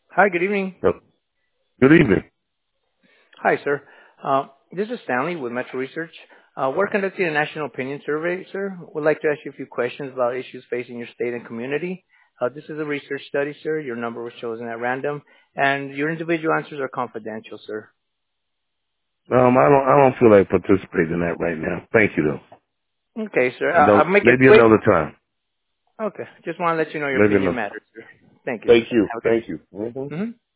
Hi, good evening. Yep. Good evening. Hi, sir. This is Stanley with Metro Research. We're conducting a national opinion survey, sir. We'd like to ask you a few questions about issues facing your state and community. This is a research study, sir. Your number was chosen at random, and your individual answers are confidential, sir. I don't feel like participating in that right now. Thank you though. Okay, sir. No, I'll make it maybe quick. another time. Okay. Just want to let you know your Maybe opinion another. matters, sir. Thank you, sir. Thank you. Have a good Thank day. you. Mm-hmm.